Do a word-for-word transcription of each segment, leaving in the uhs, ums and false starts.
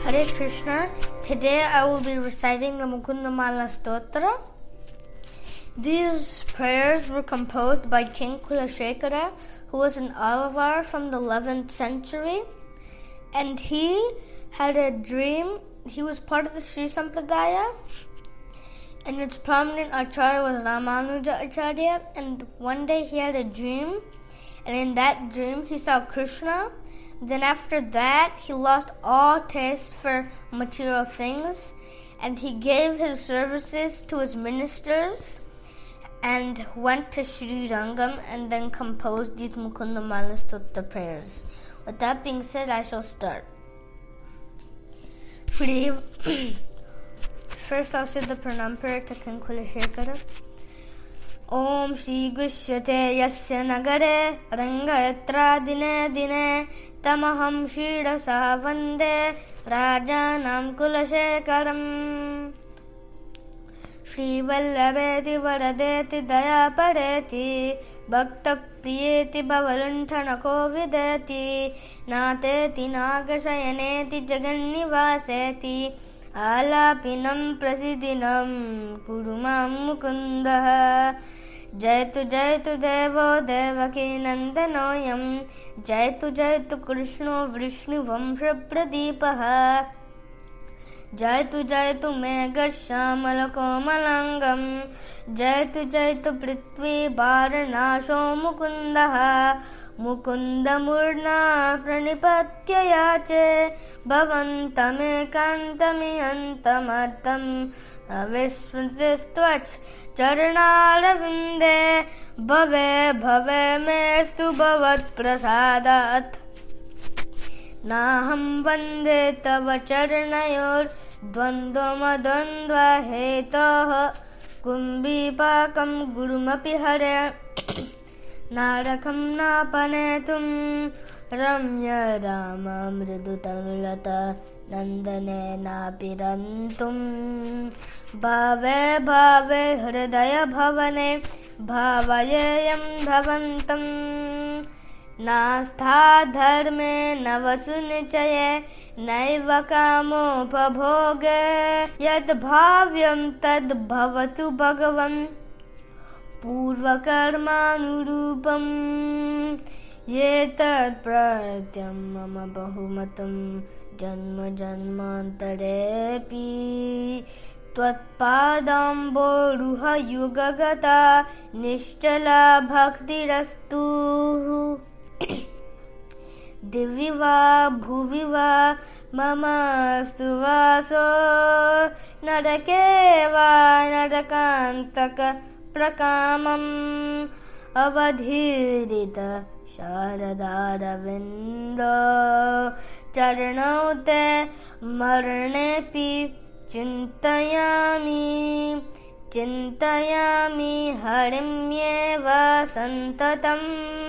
Hare Krishna. Today I will be reciting the Mukundamala Stotra. These prayers were composed by King Kulashekara, who was an Alavar from the eleventh century. And he had a dream. He was part of the Sri Sampradaya. And its prominent Acharya was Ramanuja Acharya. And one day he had a dream. And in that dream he saw Krishna. Then after that, he lost all taste for material things, and he gave his services to his ministers and went to Sri Rangam and then composed these Mukundamala Stotra prayers. With that being said, I shall start. First, I'll say the pranam prayer to King Kulashekara. Om Shri Gushyate Yasya Nagare Rangayatra Dine Dine Tamaham Shirasa Vande Rajanam Kulashekaram Shri Vallabheti Varadeti Daya Pareti Bhakta Priyeti Bhavaluntanako Videti Nateti Nagashayaneti Jagannivaseti Alapinam Prasidinam Kurumam Mukundaha Jaitu Jaitu Devo Devaki Nandanoyam Jaitu Jaitu Krishna Vrishnu Vamsha Pradipaha Jaitu Jaitu Mega Shamala Komalangam Jaitu Jaitu Prithvi Bharanasho Mukundaha Mukunda Murna Pranipatya Yache Bhavantame Kantami Antamartam Avismrtistvach Charanaravinde Bhave Bhave Mestu Bhavat Prasadat Naham Vande Tava Charanayor Dvandva Madvandva Hetoh Kumbhipakam Gurumapi Hare Narakam Napanetum Ramya Rama Mridutanulata Nandane Napirantum Bhave Bhave Hridaya Bhavane Bhavayayam Bhavantam Nastha Dharme Navasunichaye Naiva Kamo Pabhoge Yad Bhavyam Tad Bhavatu Bhagavan Purvakarmanurupam Yetat pratyam mama bahumatam Janma janmantarepi Tvatpadambo ruha yugagata Nishtala bhaktirastu Diviva bhuviva mama stuvaso Narakeva narakantaka Prakamam avadhirita sharadaravindo charanaute marnepi chintayami chintayami harimyeva santatam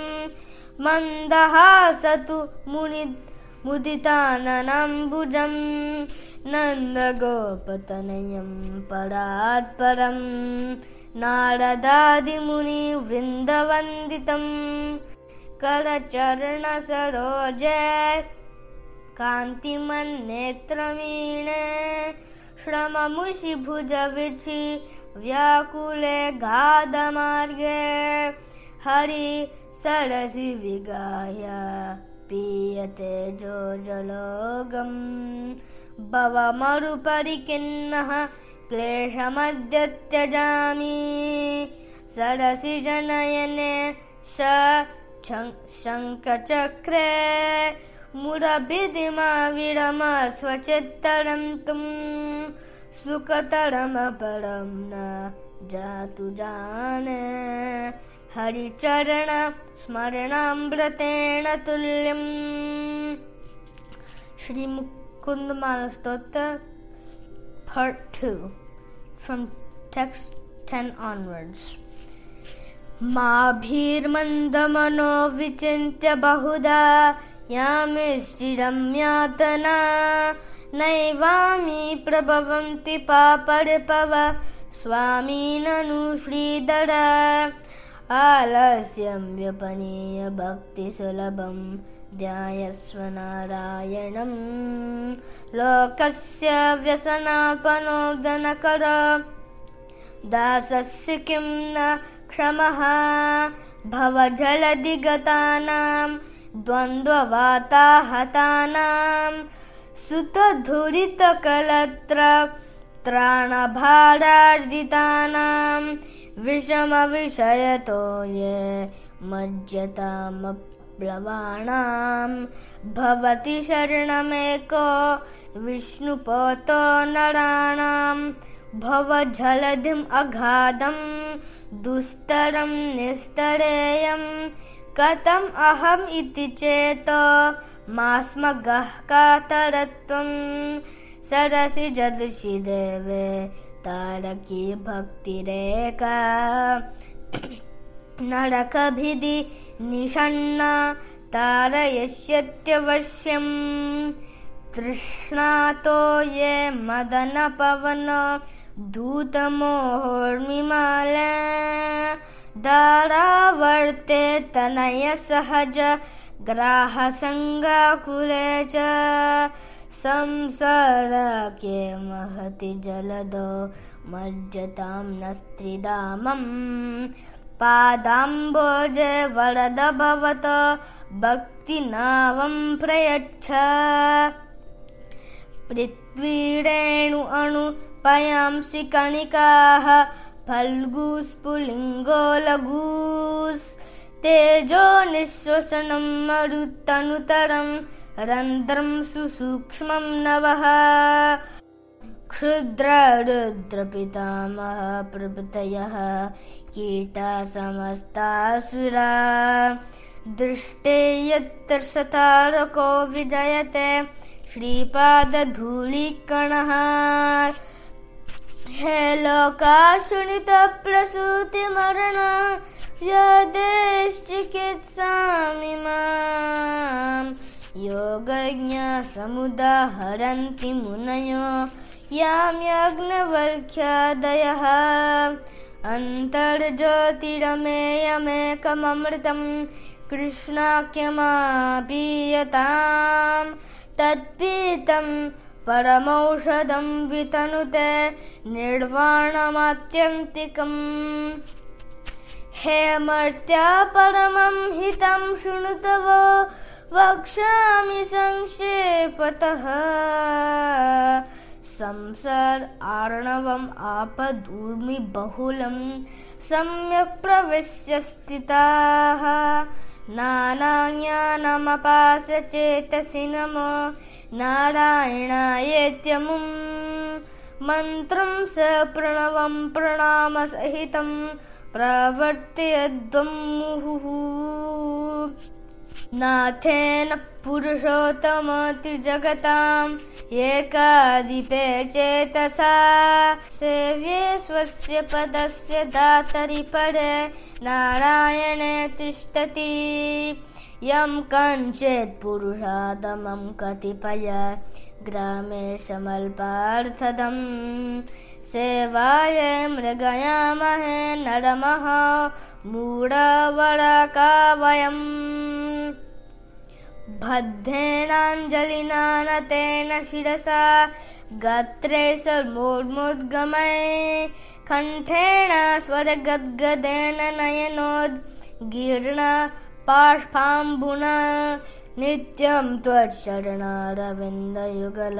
mandahasatu munid muditananambujam nandagopatanayam paratparam Naradadi Muni Vrindavanditam Karacharana Saroje Kantiman Netramine Shramamushi Bhujavichi Vyakule Gadamarge Hari Sarasi Vigaya Piyate Jojalogam Bhava Maruparikinnaha Kleshamadyatyajami Sarasi Janayane Sha Shankachakre Murabhidima Virama Svachittarantum Sukatarama Paramna Jatu Jane Haricharana Smaranambratena Tulyam Shri Mukundamala Stotra Part two, from text ten onwards. Mabhir mandamano vichintya bahuda yamischiram yatana naivami prabhavanti paparipava swami nanu shridara आलस्यं व्यपनीय भक्तिसुलभं ध्यायस्व नारायणं लोकस्य व्यसनापनोदनकर दासस्य किं न क्षमः भवजलधिगतानां द्वन्द्ववाताहतानां सुतधुरितकलत्र त्राणभारार्जितानां विषमविषयतो ये मज्जतामप्लवाणां भवति शरणमेको विष्णुपोतो नराणां भवजलधिम् अगाधं दुस्तरं निस्तरेयं कथम् अहम् इति चेतो मास्मगः कातरत्वं सरसि जदृशि देवे तारकी भक्तिरेका नरकभिधि निषण्णा तारयिष्यत्यवश्यम् तृष्णातो ये मदनपवन दूतमोहोर्मिमाले दारावर्ते तनय सहज ग्राहसङ्गाकुले च संसारके महति जलदो मज्जतां नस्त्रिधामं पादाम्बोजे वरद भवत भक्तिनावं प्रयच्छ पृथ्वीरेणु अणु पयांसि कणिकाः फल्गुस्फुलिङ्गो लघुस् तेजो निःश्वसनं मरुत्तनुतरं रन्ध्रं सुसूक्ष्मं नवः क्षुद्ररुद्रपितामह प्रभृतयः कीटा समस्तासुरा दृष्टे यत्र सतारको विजयते श्रीपादधूलिकणः हे लोका शृणुतप्रसूतिमरण यदेश्चिकित्सामि मां योगज्ञा समुदाहरन्ति मुनयो यां यज्ञवल्क्यादयः अन्तर्ज्योतिरमेयमेकममृतं कृष्णाख्यमापीयतां तत्पीतं परमौषधं वितनुते निर्वाणमात्यन्तिकम् हे मर्त्या परमं हितं शृणुतव वक्ष्यामि संक्षेपतः संसार आर्णवम् आपदूर्मि बहुलं सम्यक् प्रविश्य स्थिताः नानाज्ञानमपास्य चेतसि नमो नारायणायेत्यमुं मन्त्रं स प्रणवं प्रणामसहितं प्रवर्तयध्वं मुहुः नाथेन पुरुषोत्तमतिर्जगताम् एकाधिपे चेतसा सेव्ये स्वस्य पदस्य दातरि परे नारायणे तिष्ठति यं कञ्चित् पुरुषादमं कतिपय ग्रामे समल्पार्थदं सेवाये मृगयामहे नरमः मूढवरकावयम् बद्धेनाञ्जलिना नतेन शिरसा गात्रे सर्वोर्मुद्गमये कण्ठेन स्वरगद्गदेन नयनोद्गीर्णा बाष्पाम्बुना नित्यं त्वच्चरणारविन्दयुगल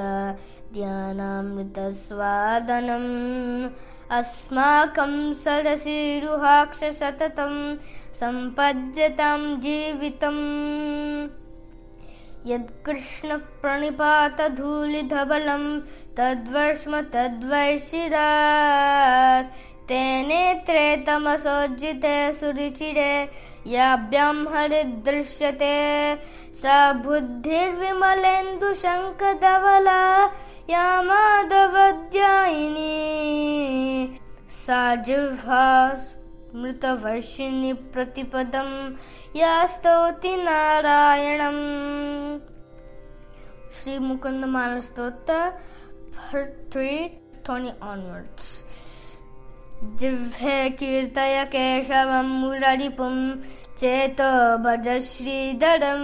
ध्यानामृतस्वादनम् अस्माकं सरसीरुहाक्ष सततं सम्पद्यतां जीवितम् यत्कृष्णप्रणिपातधूलिधवलं तद्वर्ष्म तद्वै शिरास् तेनेत्रे तमसोज्जिते सुरुचिरे याभ्यां हरिदृश्यते सा बुद्धिर्विमलेन्दुशङ्खधवला या माधवध्यायिनी सा जिह्वा स्मृतवर्षिणि प्रतिपदं या स्तौति नारायणम्। Sri Mukundamala Stotra, part three, twenty onwards. जिह्वे कीर्तय केशवं मुररिपुं चेतो भज श्रीधरं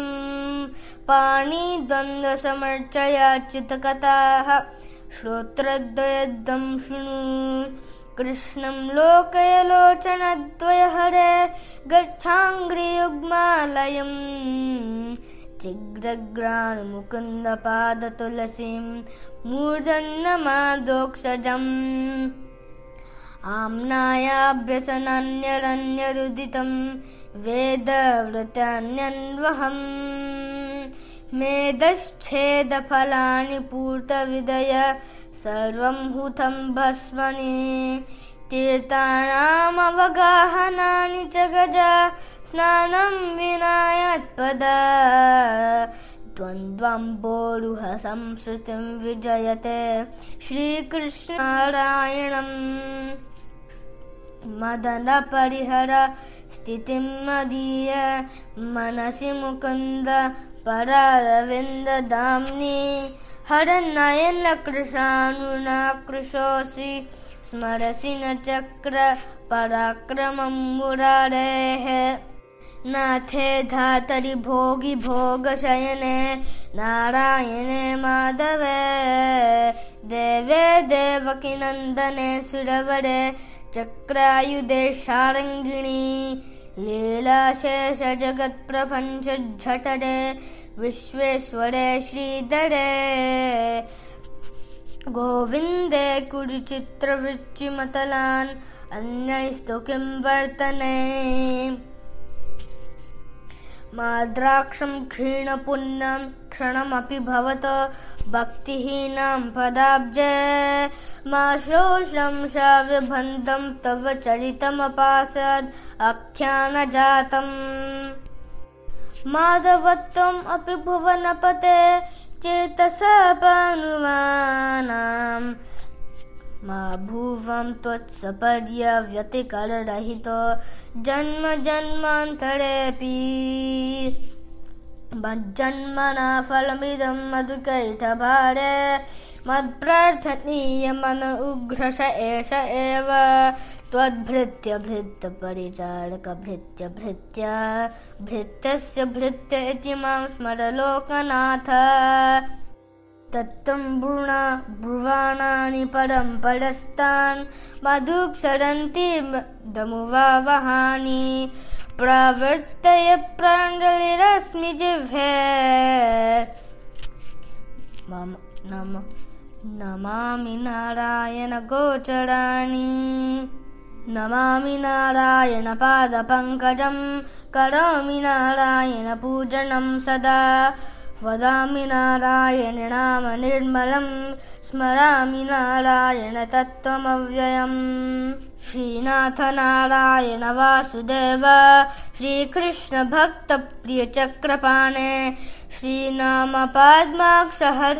पाणिद्वन्द्वसमर्चयाच्युतकथाः श्रोत्रद्वयद्धं शृणु कृष्णं लोकय लोचनद्वय हरे गच्छाङ्घ्रियुग्मालयं चिग्रग्राणमुकुन्दपादतुलसीं मूर्धन्यमादोक्षजम् आम्नायाभ्यसनान्यरन्यरुदितं वेदव्रतान्यन्वहम् मेदश्छेदफलानि पूर्तविदय सर्वं हुतं भस्मनि तीर्थानामवगाहनानि च गजा स्नानं विना यत्पदा द्वन्द्वम्बोरुह संसृतिं विजयते श्रीकृष्णनारायणम् मदनपरिहर स्थितिं मदीय मनसि मुकुन्द परारविन्ददाम्नि हरनयन कृशानुनाकृशोऽसि स्मरसि न चक्र पराक्रमं मुरारेः नाथे धातरि भोगि भोगशयने नारायणे माधवे देवे देवकी नन्दने सुरवरे चक्रायुधे शारङ्गिणी लीलाशेष जगत्प्रपञ्च झठरे विश्वेश्वरे श्रीधरे गोविन्दे कुरुचित्रवृच्चिमतलान् अन्यैस्तु किं वर्तने माद्राक्षं क्षीणपुण्यं क्षणमपि भवतो भक्तिहीनां पदाब्जे मा शोषं श्राव्यबन्धं तव चरितमपासद् आख्यानजातम् माधवत्वम् अपि भुवनपते चेतसपानुमानां मा भुवं त्वत्सपर्यव्यतिकररहितो जन्म जन्मान्तरेऽपि मज्जन्मना फलमिदं मधुकैटभारे मत्प्रार्थनीयमन उग्रश एष एव त्वद्भृत्य भृत्य परिचारक भृत्य भृत्य भृत्यस्य भृत्य इति मां स्मर लोकनाथ तत्त्वं ब्रूणा ब्रुवाणानि परं परस्तान् मधुक्षरन्ति दमुवावहानि प्रवर्तय प्राञ्जलिरस्मि जिह्वे मम नम नमामि नारायण गोचराणि नमामि नारायण पादपङ्कजं करोमि नारायण पूजनं सदा वदामि नारायण नाम निर्मलं स्मरामि नारायण तत्त्वमव्ययम् श्रीनाथ नारायण वासुदेव श्रीकृष्ण भक्त प्रिय चक्रपाणे श्रीनाम पद्माक्षहर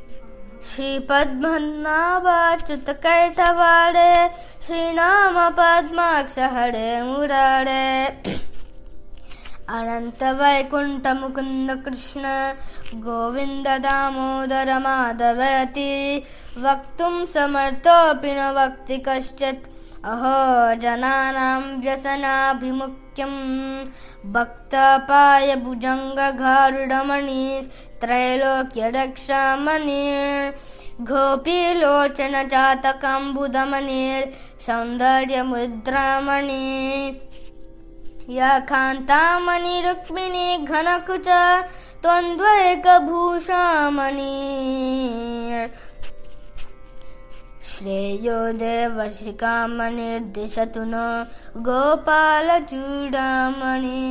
श्रीपद्मनाभाच्युत कैटवारे श्रीनाम पद्माक्षहरे मुरारे अनंत वैकुंठ मुकुंद कृष्ण गोविंद दामोदर माधवेति वक्तुं समर्थोऽपि न वक्ति कश्चित् अहो जनानां व्यसनाभिमुख्यं भक्तापाय भुजङ्गगारुडमणि त्रैलोक्य रक्षामणिर् गोपीलोचन जातकाम्बुदमणिर् सौन्दर्यमुद्रामणि या कान्तामणि रुक्मिणी घनकुच त्वन्द्वैकभूषामणि श्रेयो देवशिखामणिर्दिशतु नो गोपालचूडामणि.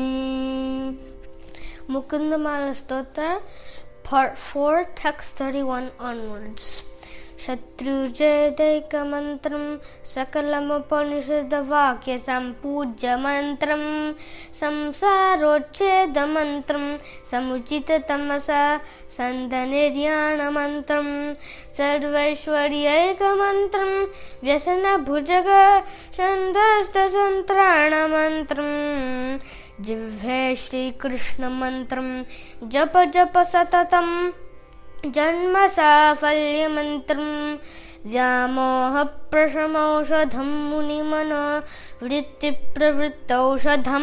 Mukundamala Stotra, Part four, Text thirty-one onwards. Shatrujayadaika mantram sakalamupanishadavakya sampujya mantram samsarocheda mantram samuchita tamasa sandhaniryana mantram sarvaishwaryaika mantram vyasana bhujaga shandhasta santrana mantram जिह्वे Shri Krishna मंत्रम जप जप सततम जन्म साफल्य मंत्रम व्यामोहप्रशमौषधं मुनिमनो वृत्तिप्रवृत्तौषधं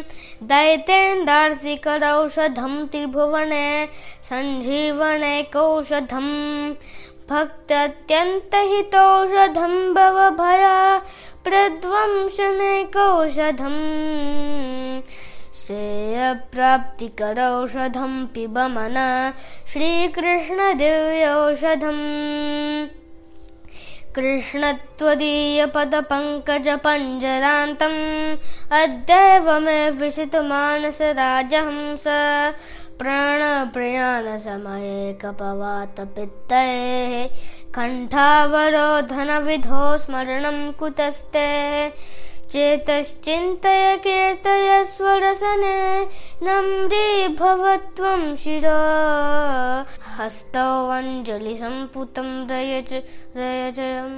दैतेन्द्रार्तिकरौषधं त्रिभुवने सञ्जीवनैकौषधं भक्त्यत्यन्तहितौषधं भवभया प्रध्वंसनैकौषधम् श्रेयप्राप्तिकरौषधं पिब मना श्रीकृष्णदिव्यौषधम् कृष्णत्वदीयपदपङ्कजपञ्जरान्तम् अद्यैव मे विशितमानसराजहंस प्राणप्रयाणसमये कपवातपित्तैः कण्ठावरोधनविधौ स्मरणं कुतस्ते चेतश्चिन्तय कीर्तय स्वरसने नम्री भवत्वं शिरो हस्तौ अञ्जलिसम्पुतं रयच रयजयं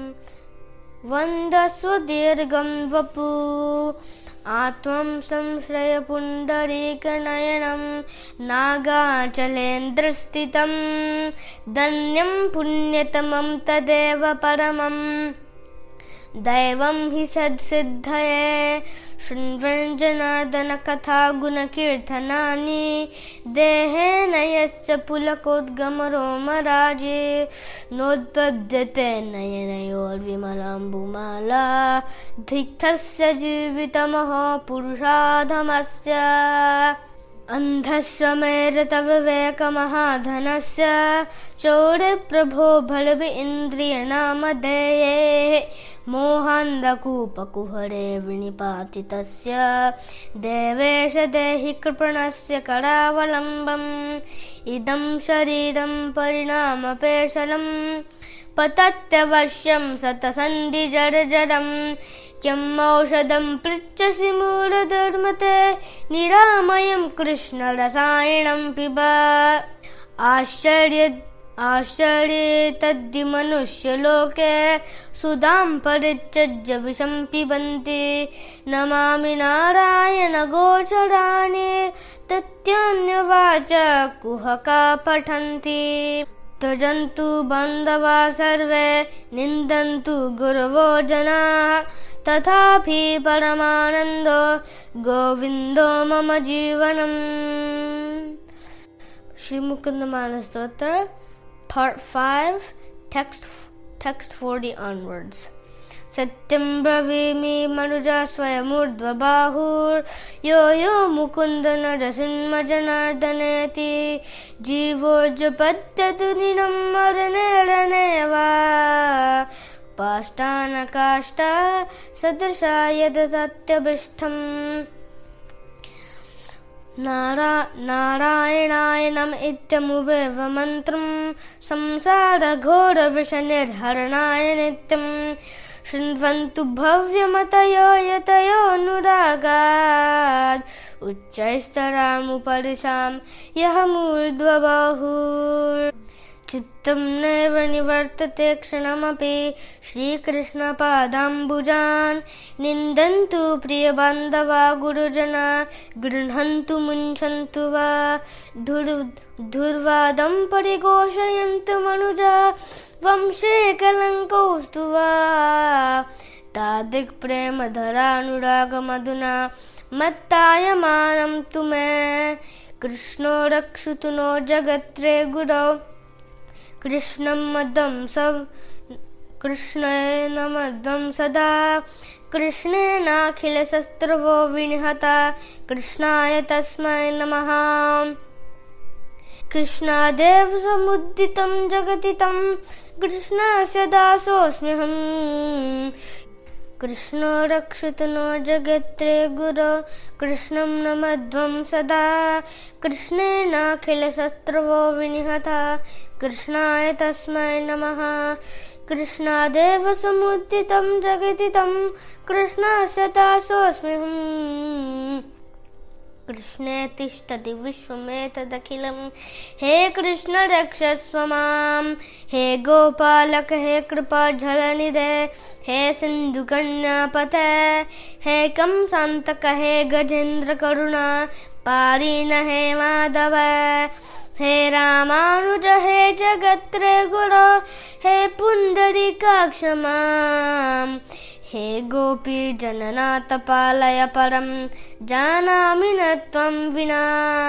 वन्दस्व दीर्घं वपु आत्मं संश्रयपुण्डरीकनयनं नागाचलेन्द्रस्थितं धन्यं पुण्यतमं तदेव परमम् दैवं हि सद्सिद्धये शृण्वन् जनार्दन कथा गुणकीर्तनानि देहेन यस्य पुलकोद्गमरोमराजे नोत्पद्यते नयनयोर्विमलाम्बुमाला धिक्थस्य जीवितमहो पुरुषाधमस्य अन्धस्य मेरतविवेकमहाधनस्य चौर्यप्रभो बलभि इन्द्रियणामधेये मोहान्धकूपकुहरे विनिपातितस्य देवेश देहि कृपणस्य करावलम्बम् इदं शरीरं परिणामपेशलं पतत्यवश्यं शतसन्धिजर्जरम् किम् औषधं पृच्छसि मूढधर्मते निरामयं कृष्णरसायनं पिब आश्चर्य आश्चर्ये तद्धि मनुष्यलोके सुधां परित्यज्य विषं पिबन्ति नमामि नारायण गोचराणि तत्यान्यवाच कुहका पठन्ति त्यजन्तु बान्धवा सर्वे निन्दन्तु गुरवो जनाः तथापि परमानन्दो गोविन्दो मम जीवनम्। Sri Mukundamala Stotra, Part five, Text Text forty onwards. Satyam bravimi manuja swayamurdvabahur yo yo mukundana rasinmajanardaneti jivo japatyatuninam marane raneva pashtana kashta sadrisha yadatyabishtham नारा नारायणाय नम इत्यमुवेव मन्त्रं संसारघोरविषनिर्हरणाय नित्यं शृण्वन्तु भव्यमतयो यतयो अनुरागात् उच्चैस्तरामुपरिशां यः मूर्ध्वबाहुः चित्तं नैव निवर्तते क्षणमपि श्रीकृष्णपादाम्बुजान् निन्दन्तु प्रियबान्धवा गुरुजना गृह्णन्तु मुञ्चन्तु वा धुर्वादं परिघोषयन्तु मनुजा वंशे कलङ्कौस्तु वा तादिक्प्रेमधरानुरागमधुना मत्तायमानं तु मे कृष्णो रक्षतु नो जगत्रे गुरौ कृष्णं मदं सब कृष्णेन मदं सदा कृष्णेनाखिलशस्त्रवो विनिहता कृष्णाय तस्मै नमः। कृष्णादेव समुद्दितं जगतितं कृष्णस्य दासोऽस्म्यहम् कृष्णो रक्षतु नो जगत्रे गुरो कृष्णं नमध्वं सदा कृष्णेनाखिलशस्त्रवो विनिहता कृष्णाय तस्मै नमः। कृष्णादेव समुद्दितं जगतितं कृष्णस्य दासोऽस्म्यहम् कृष्णे तिष्ठति विश्वमेतदखिलं हे कृष्ण रक्षस्व मां हे गोपालक हे कृपाझलनिधे हे सिन्धुकन्यापते हे कंसान्तक हे गजेन्द्र करुणा पारीण हे माधव हे रामानुज हे जगत्रे गुरो हे पुंडरीकाक्ष मां हे गोपी जननाथ पालय परं जानामि न त्वं विना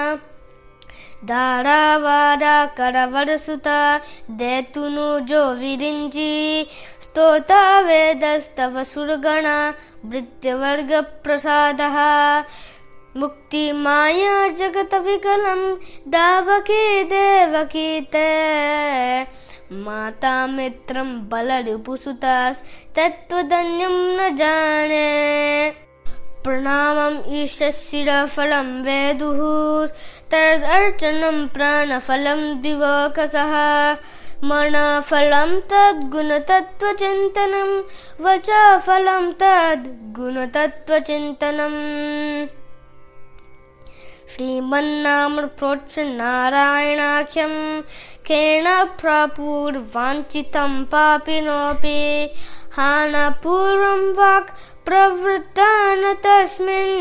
धारावारा करवरसुता दैतुनुजो विरिञ्चि स्तोता वेदस्तव सुरगणा भृत्यवर्गप्रसादः मुक्ति माया जगत विकलं दावकी देवकी ते माता मित्रं बलरिपुसुतास् तत्त्वधन्यं न जाने प्रणामम् ईशशिरफलं वेदुः तदर्चनं प्राणफलं दिवकसः मनफलं तद्गुणतत्त्वचिन्तनं वचफलं तद्गुणतत्त्वचिन्तनम् श्रीमन्नामप्रोच्च नारायणाख्यं केन प्रापुर्वाञ्छितं पापिनोऽपि हानपूर्वं वाक् प्रवृत्ता न तस्मिन्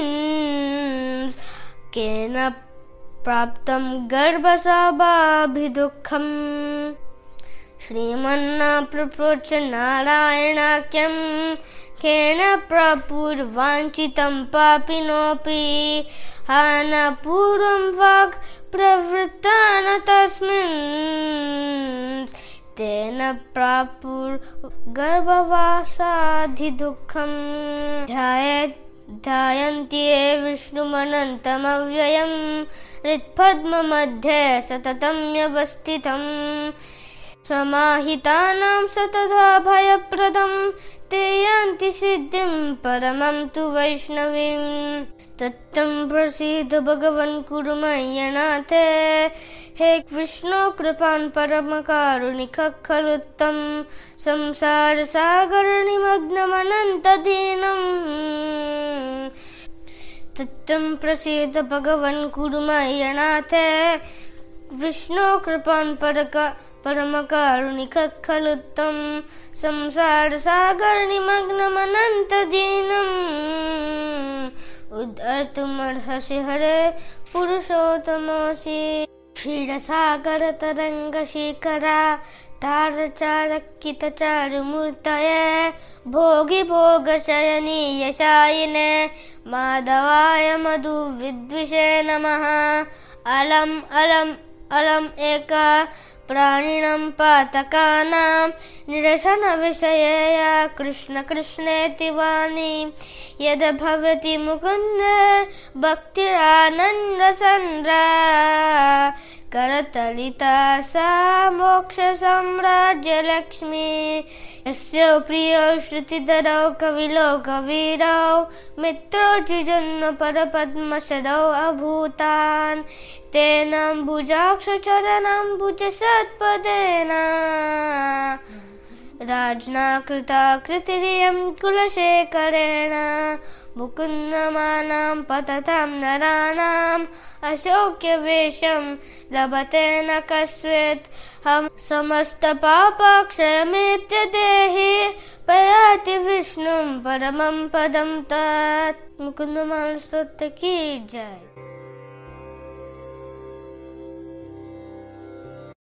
केन प्राप्तं गर्भसभाभिदुःखम् श्रीमन्नामप्रोच्च नारायणाख्यं केन प्रापुर्वाञ्छितं पापिनोऽपि हानपूर्वं वाक् प्रवृत्ता न तस्मिन् तेन प्रापुर्गर्भवासाधिदुःखम् ध्यायन्ति ये विष्णुमनन्तमव्ययम् हृत्पद्ममध्ये सततं व्यवस्थितम् समाहितानां सतता भयप्रदं ते यान्ति सिद्धिं परमं तु वैष्णवीम् तत्तं प्रसीद भगवन् कुरु मय्यनाथे हे विष्णु कृपान् परमकारुणिक खलु त्वं संसारसागरनिमग्नमनन्तदीनम् तत्तं प्रसीद भगवन् कुरु मय्यनाथे विष्णु कृपान् परक परमकारुणिक खलु त्वं संसारसागरनिमग्नमनन्तदीनम् उद्धर्तुमर्हसि हरे पुरुषोत्तमोऽसि क्षीरसागरतरङ्गशिखरा तारचारकितचारुमूर्तये भोगि भोगशयनी यशायिने माधवाय मधुविद्विषे नमः अलम् अलम् अलम् एका प्राणिनं पातकानां निरसनविषयया कृष्ण कृष्णेति वाणी यद् भवति मुकुन्द भक्तिरानन्दसन्द्रा करतलिता सा मोक्षसाम्राज्यलक्ष्मी यस्य प्रियो श्रुतिधरौ कविलो कवीरौ मित्रो जिजन्म परपद्मशरौ अभूतान् तेन भुजाक्षचरणाम्बुज सत्पदेन राज्ञा कृता कृतिरियं कुलशेखरेण मुकुन्दमानां पततां नराणाम् अशोक्यवेषं लभते न कस्वित् हम समस्तपापक्षयमेत्य देहि पयाति विष्णुं परमं पदं तत्। मुकुन्दमाला स्तोत्र की जय।